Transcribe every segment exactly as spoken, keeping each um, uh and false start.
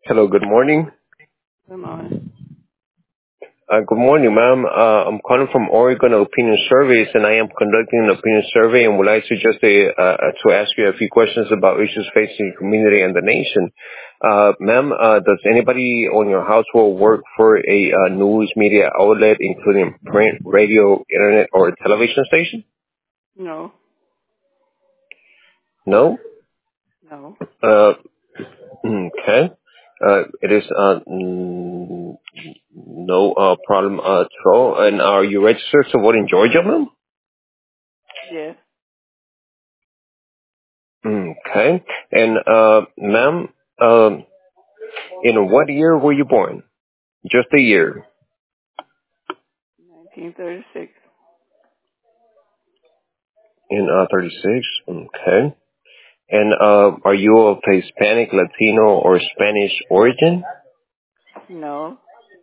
Hello, good morning. Good morning. Uh, good morning, ma'am. Uh, I'm calling from Oregon Opinion Surveys, and I am conducting an opinion survey and would like to just uh, uh, to ask you a few questions about issues facing the community and the nation. Uh, ma'am, uh, does anybody on your household work for a uh, news media outlet, including print, radio, internet, or television station? No, No? no. Uh, okay. Uh, it is uh, mm, no uh, problem uh, at all. And are you registered to vote in Georgia, ma'am? Yes, Okay. And uh, ma'am, um, in what year were you born? Just a year. nineteen thirty-six. In uh, thirty-six. Okay. And uh, are you of Hispanic, Latino, or Spanish origin? No,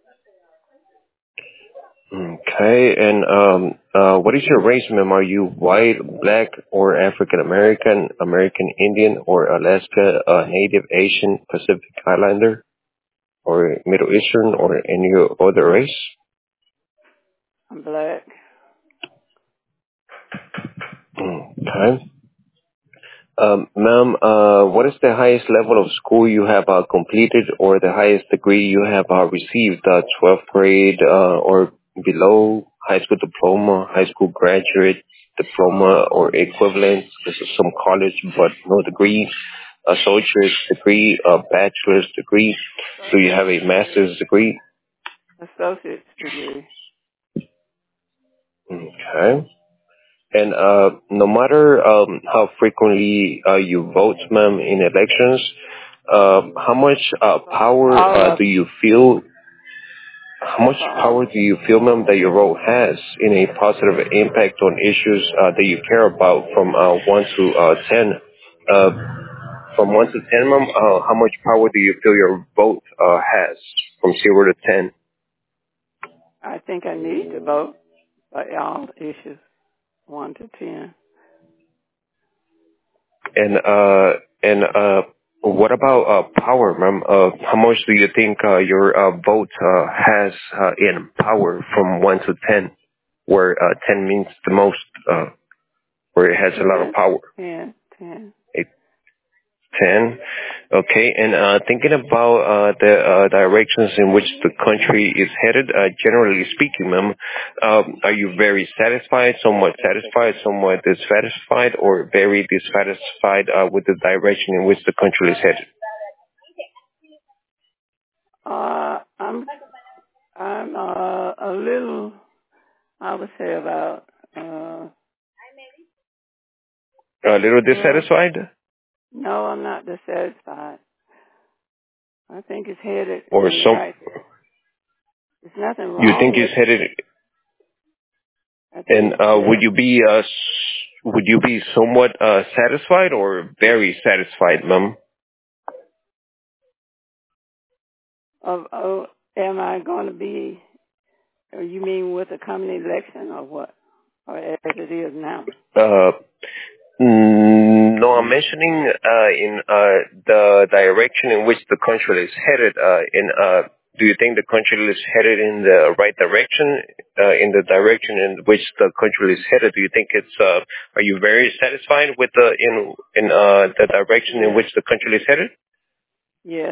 Okay. And um, uh, what is your race, ma'am? Are you white, black, or African American, American Indian, or Alaska uh, Native, Asian, Pacific Islander, or Middle Eastern, or any other race? I'm black. Okay. Um, ma'am, uh, what is the highest level of school you have uh, completed or the highest degree you have uh, received? Uh, twelfth grade uh, or below, high school diploma, high school graduate diploma or equivalent. This is some college but no degree, associate's degree, a bachelor's degree. Do you have a master's degree? Associate's degree. Okay. And uh, no matter um, how frequently uh, you vote, ma'am, in elections, uh, how much uh, power All uh, of do them. you feel? How That's much for all power of do you feel, ma'am, that your vote has in a positive impact on issues uh, that you care about, from uh, one to uh, ten? Uh, from one to ten, ma'am, uh, how much power do you feel your vote uh, has, from zero to ten? I think I need to vote for all issues, one to ten. And uh, and uh, what about uh, power, ma'am? Uh, how much do you think uh, your uh, vote uh, has uh, in power from one to ten, where uh, ten means the most, uh, where it has a lot of Ten, power? ten, ten. ten. Okay, and uh, thinking about uh, the uh, directions in which the country is headed, uh, generally speaking, ma'am, um, are you very satisfied, somewhat satisfied, somewhat dissatisfied, or very dissatisfied uh, with the direction in which the country is headed? Uh, I'm, I'm uh, a little. I would say about. Uh, A little well, dissatisfied, no, I'm not dissatisfied. I think it's headed or in the some? right. There's nothing You think wrong it's with it. headed, I think and it's uh, would good. you be uh, s- would you be somewhat uh, satisfied or very satisfied, ma'am? Of, oh, am I going to be, or you mean with the coming election or what? Or as it is now? Uh, Mm, no, I'm mentioning uh, in uh, the direction in which the country is headed. Uh, in uh, do you think the country is headed in the right direction? Uh, in the direction in which the country is headed, do you think it's? Uh, are you very satisfied with the in in uh, the direction in Yes. which the country is headed? Yes.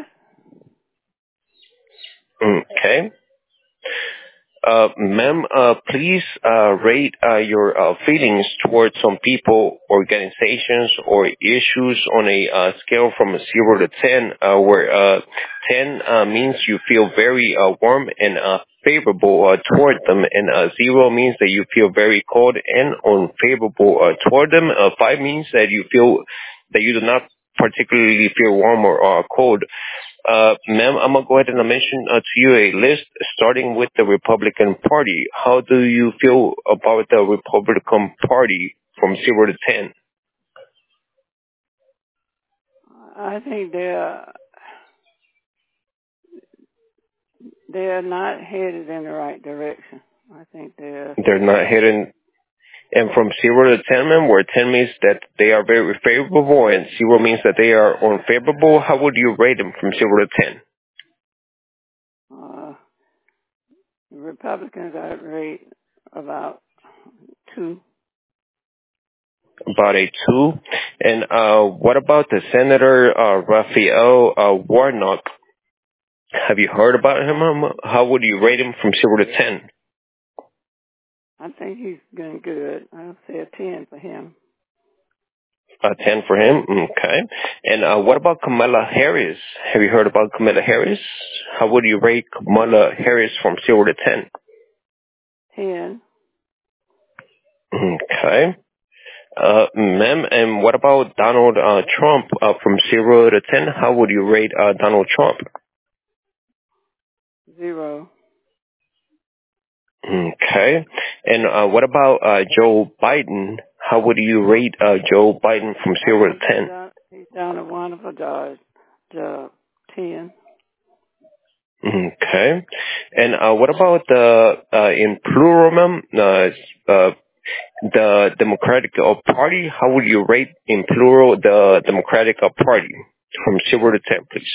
Okay. Uh, ma'am, uh, please uh, rate uh, your uh, feelings towards some people, organizations, or issues on a uh, scale from zero to ten, uh, where uh, ten uh, means you feel very uh, warm and uh, favorable uh, toward them, and uh, zero means that you feel very cold and unfavorable uh, toward them. Uh, five means that you feel that you do not particularly feel warm or uh, cold. Uh, ma'am, I'm gonna go ahead and mention uh, to you a list starting with the Republican Party. How do you feel about the Republican Party from zero to ten? I think they're, they're not headed in the right direction. I think they're, They're not hidden. And from zero to ten, ma'am, where ten means that they are very favorable and zero means that they are unfavorable, how would you rate them from zero to ten? The Republicans are rate about two. About a two. And uh, what about the Senator uh, Raphael uh, Warnock? Have you heard about him? Um, How would you rate him from zero to ten? I think he's doing good. I'll say a ten for him. A ten for him? Okay. And uh, what about Kamala Harris? Have you heard about Kamala Harris? How would you rate Kamala Harris from zero to ten? ten. Okay. Uh, ma'am, and what about Donald uh, Trump uh, from zero to ten? How would you rate uh, Donald Trump? Zero. Okay. And uh, what about uh, Joe Biden? How would you rate uh, Joe Biden from zero to ten? He's done, he's done a wonderful job. job. ten. Okay. And uh, what about the uh, in plural, ma'am, uh, uh, the Democratic uh, Party? How would you rate in plural the Democratic uh, Party from zero to ten, please?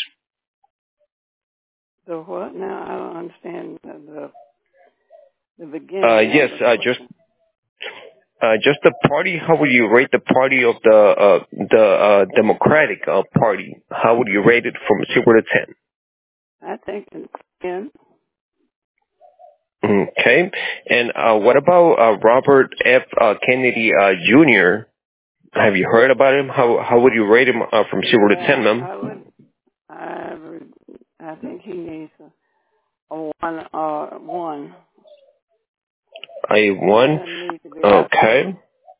The what? Now I don't understand the the, the beginning. Uh, yes, uh, just uh, just the party. How would you rate the party of the uh, the uh, Democratic uh, Party? How would you rate it from zero to ten? I think it's ten. Okay. And uh, what about uh, Robert F. Uh, Kennedy uh, Junior? Have you heard about him? How how would you rate him uh, from zero to ten, ma'am? I would. I would. I think he needs a, a one or uh, one. A one. Okay.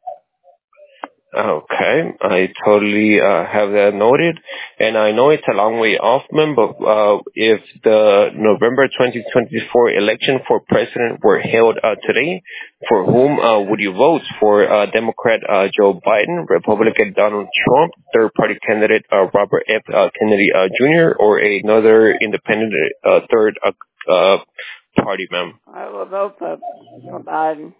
Okay, I totally uh, have that noted, and I know it's a long way off, ma'am, but uh, if the November twenty twenty-four election for president were held uh, today, for whom uh, would you vote? For uh, Democrat uh, Joe Biden, Republican Donald Trump, third-party candidate uh, Robert F. Uh, Kennedy uh, Junior, or another independent uh, third uh, uh, party, ma'am? I will vote for, for Biden.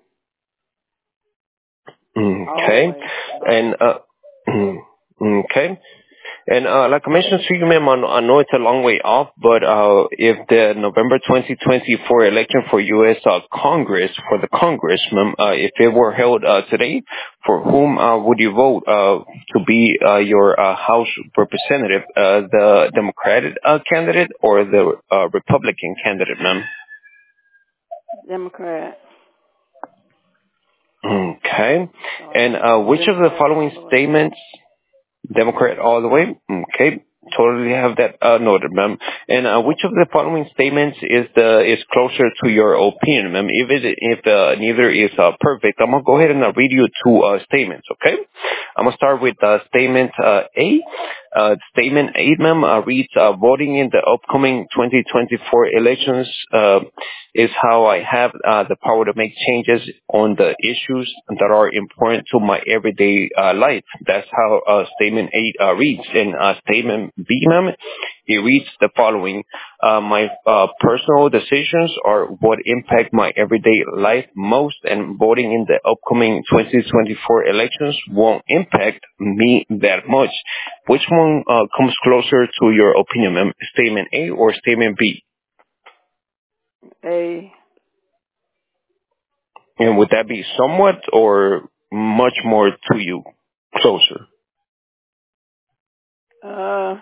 Okay, and uh, okay, and uh, like I mentioned to you, ma'am, I know it's a long way off, but uh, if the November twenty twenty-four election for U S Uh, Congress, for the Congress, ma'am, uh, if it were held uh, today, for whom uh, would you vote uh, to be uh, your uh, House representative, uh, the Democratic uh, candidate or the uh, Republican candidate, ma'am? Democrat. Okay. And uh, which of the following statements, Democrat all the way? Okay. Totally have that uh, noted, ma'am. And uh, which of the following statements is the is closer to your opinion, ma'am? If it if uh, neither is uh, perfect, I'm gonna go ahead and uh, read you two uh, statements. Okay. I'm gonna start with uh, statement uh, A. Uh, statement eight, ma'am, uh, reads, uh, voting in the upcoming twenty twenty-four elections uh, is how I have uh, the power to make changes on the issues that are important to my everyday uh, life. That's how uh, statement eight uh, reads. And uh, statement B, ma'am, it reads the following. Uh, my uh, personal decisions are what impact my everyday life most, and voting in the upcoming twenty twenty-four elections won't impact me that much. Which one uh, comes closer to your opinion, ma'am? Statement A or statement B? A. And would that be somewhat or much more to you, closer? Uh,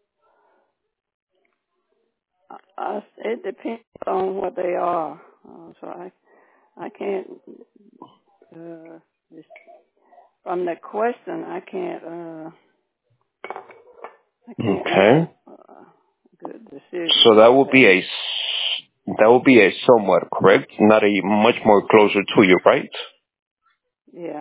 I, it depends on what they are. Uh, so I, I can't. Uh, just from the question, I can't. Uh, I can't Okay. make a, uh, good decision. So that would be a that would be a somewhat, correct? Not a much more closer to you, right? Yeah.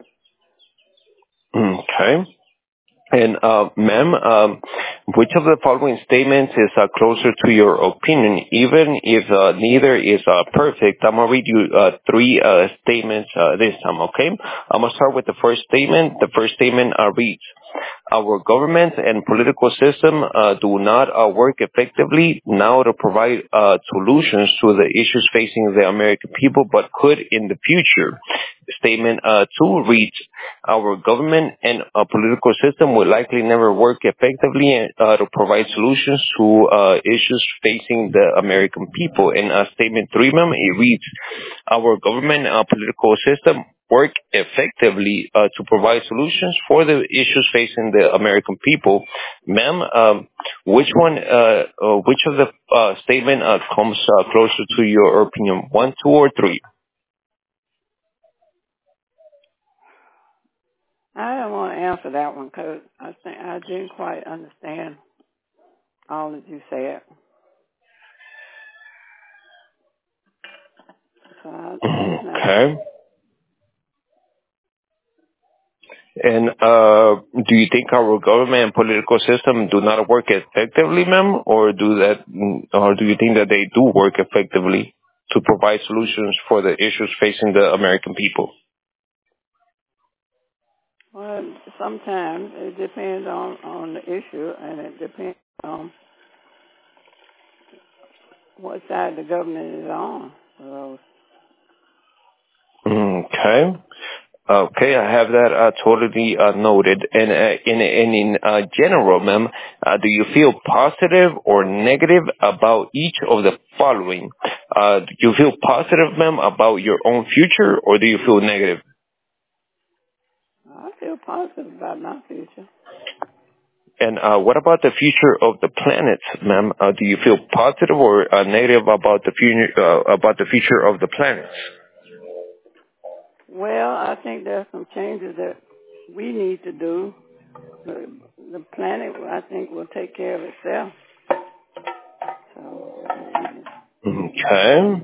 Okay. And uh, ma'am, um, which of the following statements is uh, closer to your opinion, even if uh, neither is uh, perfect? I'm gonna read you uh, three uh, statements uh, this time. Okay. I'm gonna start with the first statement. The first statement uh, reads, Our government and political system uh, do not uh, work effectively now to provide uh, solutions to the issues facing the American people, but could in the future. Statement uh, two reads, our government and uh, political system will likely never work effectively uh, to provide solutions to uh, issues facing the American people. And uh, statement three, ma'am, it reads, our government and uh, political system work effectively uh, to provide solutions for the issues facing the American people. Ma'am, um, which one, uh, uh, which of the uh, statement uh, comes uh, closer to your opinion, one, two, or three? I don't want to answer that one because I think I didn't quite understand all that you said. So I, okay. And uh, do you think our government and political system do not work effectively, ma'am, or do that, or do you think that they do work effectively to provide solutions for the issues facing the American people? Well, sometimes it depends on, on the issue, and it depends on what side the government is on. So, okay. Okay, I have that uh, totally uh, noted. And uh, in, in, in uh, general, ma'am, uh, do you feel positive or negative about each of the following? Uh, do you feel positive, ma'am, about your own future, or do you feel negative? I feel positive about my future. And uh, what about the future of the planet, ma'am? Uh, do you feel positive or uh, negative about the future uh, about the future of the planet? Well, I think there's some changes that we need to do. The, the planet, I think, will take care of itself. So, okay.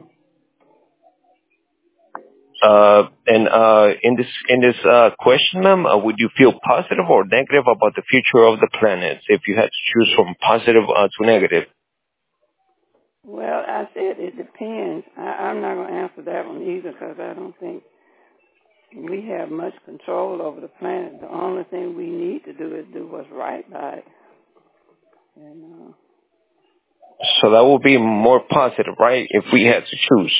Uh, and uh, in this in this uh, question, ma'am, uh, would you feel positive or negative about the future of the planet if you had to choose from positive uh, to negative? Well, I said it depends. I, I'm not going to answer that one either because I don't think we have much control over the planet. The only thing we need to do is do what's right by it. And, uh, so that would be more positive, right? If we had to choose.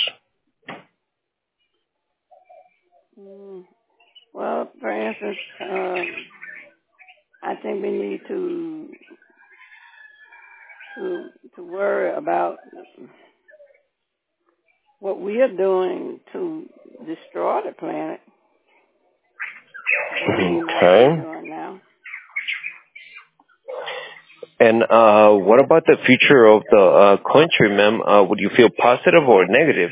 mm, well, for instance, um, I think we need to to to worry about what we are doing to destroy the planet. What we Okay. might be doing now. And uh, what about the future of the uh, country, ma'am? Uh, would you feel positive or negative?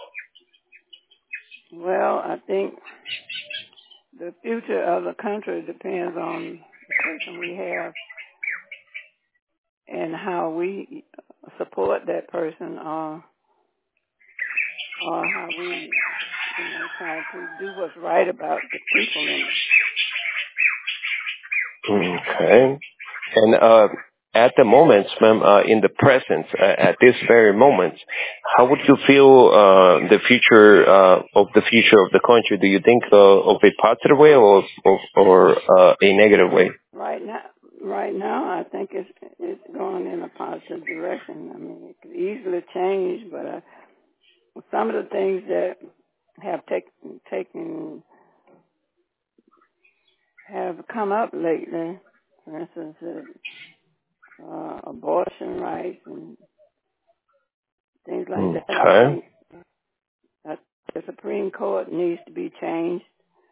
Well, I think the future of the country depends on the person we have and how we support that person, or or how we, you know, try to do what's right about the people in it. Okay. And uh, at the moment, ma'am, uh, in the present, uh, at this very moment, how would you feel uh, the future uh, of the future of the country? Do you think uh, of a positive way or or, or uh, a negative way? Right now, right now, I think it's it's going in a positive direction. I mean, it could easily change, but uh, some of the things that have taken taken have come up lately, for instance, uh, uh, abortion rights and things like that. I Okay. think that the Supreme Court needs to be changed.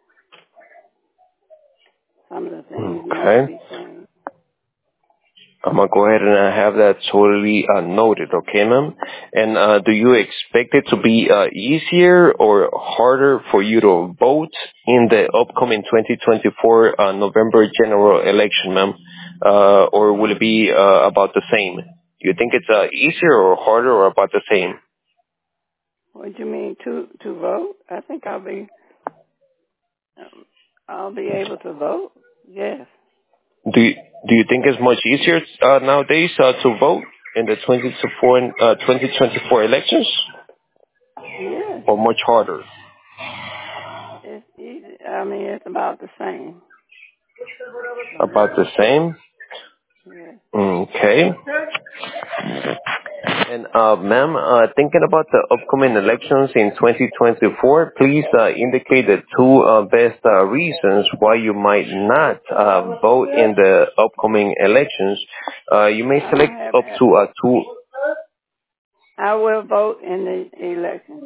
Some of the things need Okay. to be changed. I'm gonna go ahead and uh, have that totally uh, noted, okay, ma'am? And uh, do you expect it to be uh, easier or harder for you to vote in the upcoming twenty twenty-four uh, November general election, ma'am? Uh, or will it be uh, about the same? Do you think it's uh, easier or harder or about the same? What do you mean to to vote? I think I'll be um, I'll be able to vote. Yes. Do you, do you think it's much easier uh, nowadays uh, to vote in the twenty twenty-four elections, Yes. or much harder? It's easy. I mean, it's about the same. About the same? Yeah. Okay. And uh, ma'am, uh, thinking about the upcoming elections in twenty twenty-four, please uh, indicate the two uh, best uh, reasons why you might not uh, vote in the upcoming elections. Uh, you may I select have up had, to uh, two. I will vote in the election.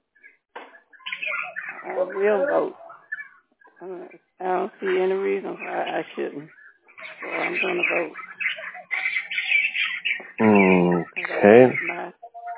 I will vote. Uh, I don't see any reason why I shouldn't. So I'm going to vote. Cause Okay. I, my,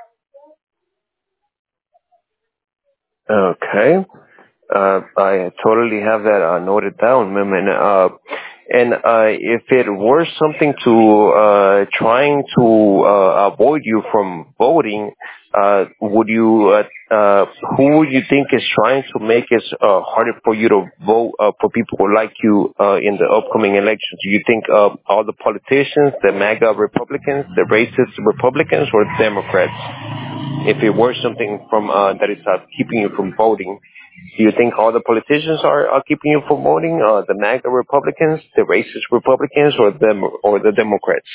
Okay. Uh, I totally have that uh, noted down, ma'am. And, uh, and uh, if it were something to uh, trying to uh, avoid you from voting, uh, would you? Uh, uh, who would you think is trying to make it uh, harder for you to vote uh, for people who like you uh, in the upcoming elections? Do you think uh, all the politicians, the MAGA Republicans, the racist Republicans, or Democrats? If it were something from uh, that is uh, keeping you from voting, do you think all the politicians are, are keeping you from voting? Uh, the MAGA Republicans, the racist Republicans, or them or the Democrats?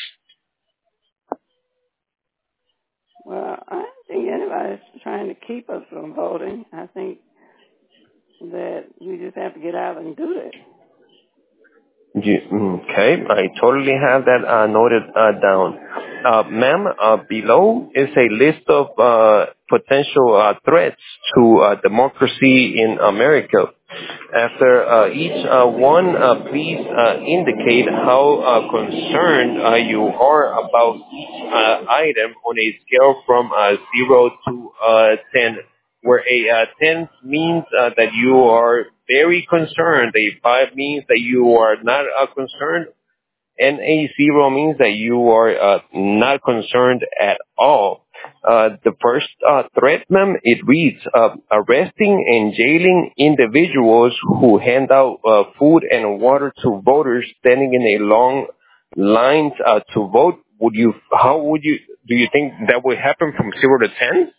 well, I don't think anybody's trying to keep us from voting. I think that we just have to get out and do that. You, okay, I totally have that uh, noted uh, down. Uh, ma'am, uh, below is a list of uh, potential uh, threats to uh, democracy in America. After uh, each uh, one, uh, please uh, indicate how uh, concerned uh, you are about each uh, item on a scale from uh, zero to uh, ten, where a uh, ten means uh, that you are very concerned, a five means that you are not uh, concerned, and a zero means that you are uh, not concerned at all. Uh, the first uh, threat, ma'am, it reads, uh, arresting and jailing individuals who hand out uh, food and water to voters standing in a long lines uh, to vote. Would you? How would you? Do you think that would happen from zero to ten?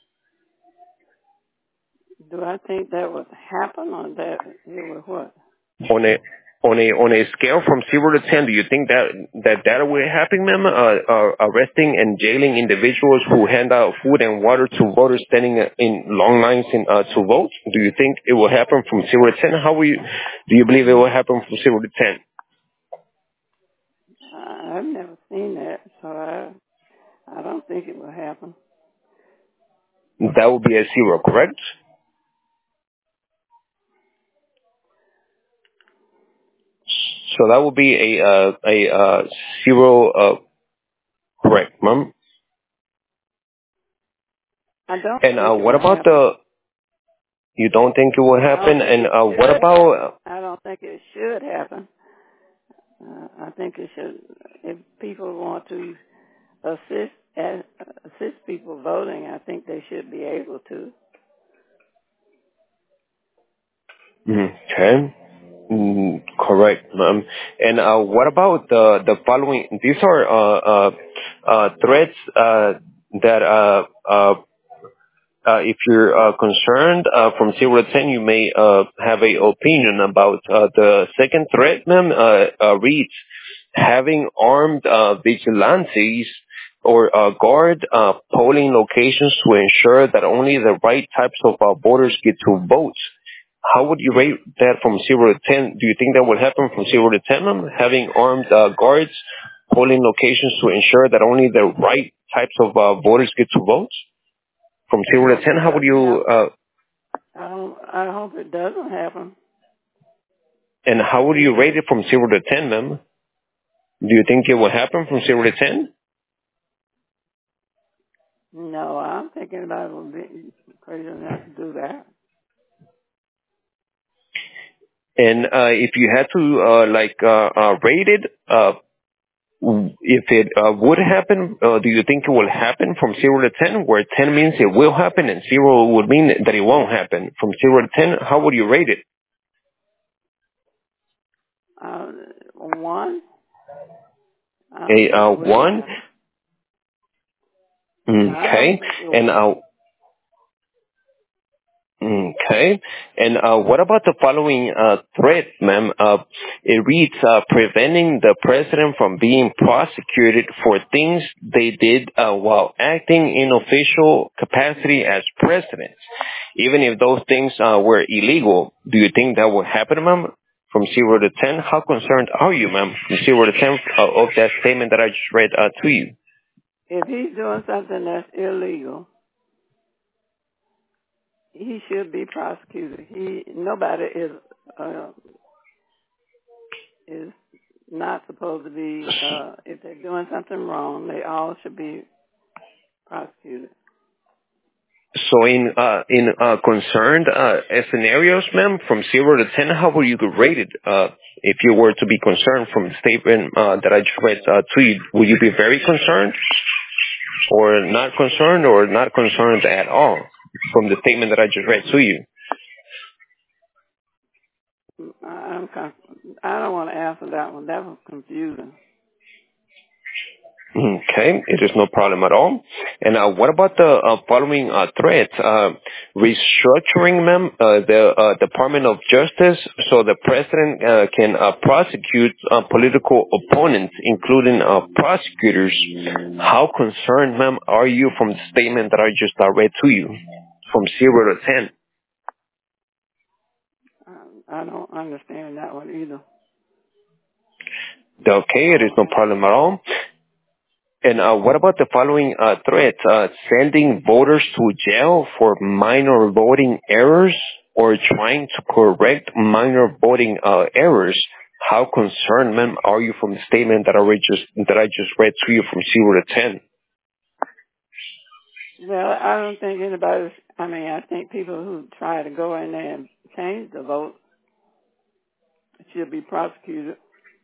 Do I think that would happen or that it would what? On a on a on a scale from zero to ten, do you think that that that will happen, ma'am? Uh, uh, arresting and jailing individuals who hand out food and water to voters standing in long lines in, uh, to vote. Do you think it will happen from zero to ten? How will you? Do you believe it will happen from zero to ten? I, I've never seen that, so I I don't think it will happen. That would be a zero, correct? So that would be a uh, a uh, zero, uh, correct, ma'am. I don't And uh, think it what will about happen. the? You don't think it will I don't happen? think And it uh, what should about? happen. I don't think it should happen. Uh, I think it should. If people want to assist uh, assist people voting, I think they should be able to. Okay. Mm, correct, ma'am. And uh, what about the the following? These are uh, uh, uh, threats uh, that uh, uh, uh, if you're uh, concerned uh, from zero to ten, you may uh, have a opinion about. Uh, the second threat, ma'am, uh, uh, reads having armed uh, vigilantes or uh, guard uh, polling locations to ensure that only the right types of uh, voters get to vote. How would you rate that from zero to ten? Do you think that would happen from zero to ten, ma'am? Having armed uh, guards polling locations to ensure that only the right types of uh, voters get to vote? From I zero to hope ten, it how would doesn't you, happen. uh, I don't. I hope it doesn't happen. and how would you rate it from zero to ten, ma'am? Do you think it will happen from zero to ten? No, I'm thinking about it would be crazy enough to do that. And uh, if you had to, uh, like, uh, uh, rate it, uh, if it uh, would happen, uh, do you think it will happen from zero to ten, where ten means it will happen and zero would mean that it won't happen? From zero to ten, how would you rate it? Uh, one. I don't A think uh, it will one? happen. Yeah, I don't Okay. think it And will. uh, Okay. And uh, what about the following uh, threat, ma'am? Uh, it reads, uh, preventing the president from being prosecuted for things they did uh, while acting in official capacity as president. Even if those things uh, were illegal, do you think that will happen, ma'am? From zero to ten, how concerned are you, ma'am, from zero to ten uh, of that statement that I just read uh, to you? If he's doing something that's illegal, he should be prosecuted. He nobody is uh, is not supposed to be. Uh, if they're doing something wrong, they all should be prosecuted. So in uh, in uh, concerned uh, scenarios, ma'am, from zero to ten, how would you rate it? Uh, if you were to be concerned from the statement uh, that I just read uh, to you, would you be very concerned, or not concerned, or not concerned at all from the statement that I just read to you? I'm conf- I don't want to answer that one. That was confusing. Okay, it is no problem at all. And uh, what about the uh, following uh, threats? Uh, restructuring, ma'am, uh, the uh, Department of Justice so the president uh, can uh, prosecute uh, political opponents, including uh, prosecutors. How concerned, ma'am, are you from the statement that I just uh, read to you, from zero to ten? I, I don't understand that one either. Okay, it is no problem at all. And uh, what about the following uh, threat? Uh, sending voters to jail for minor voting errors or trying to correct minor voting uh, errors. How concerned, ma'am, are you from the statement that I read just that I just read to you from zero to ten? Well, I don't think anybody's. I mean, I think people who try to go in there and change the vote should be prosecuted.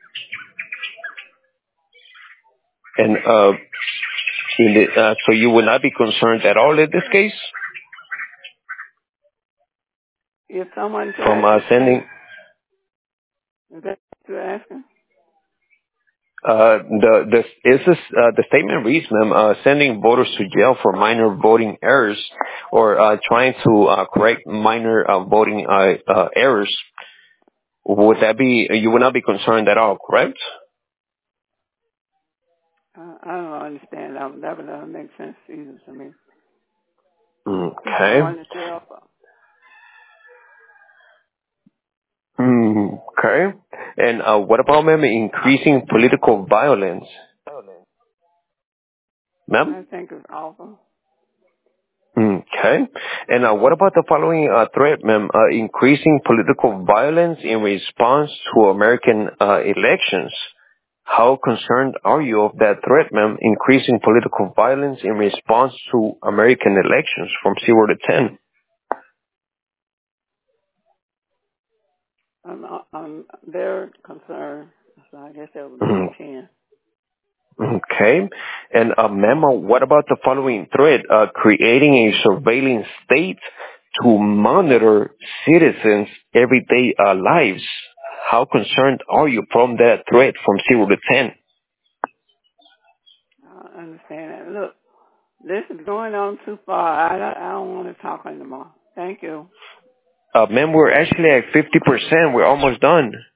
And uh, in the, uh, so you would not be concerned at all in this case If someone from tries uh, to sending. change, is that what you're asking? Uh, the the is this uh, the statement reads, ma'am, uh, sending voters to jail for minor voting errors or uh, trying to uh, correct minor uh, voting uh, uh, errors. Would that be you would not be concerned at all, correct? Uh, I don't understand that. That would not make sense either to me. People Okay. going to jail for. Mm, okay. And uh, what about, ma'am, increasing political violence, ma'am? I think it's awful. Okay. And uh, what about the following uh, threat, ma'am? Uh, increasing political violence in response to American uh, elections. How concerned are you of that threat, ma'am? Increasing political violence in response to American elections from zero to ten. I'm, I'm very concerned. So I guess that would be Mm, a ten. Okay. And uh, ma'am, uh, what about the following threat? Uh, creating a surveillance state to monitor citizens' everyday uh, lives. How concerned are you from that threat from zero to ten? I understand that. Look, this is going on too far. I don't, I don't want to talk anymore. Thank you. Uh, ma'am, we're actually at fifty percent. We're almost done.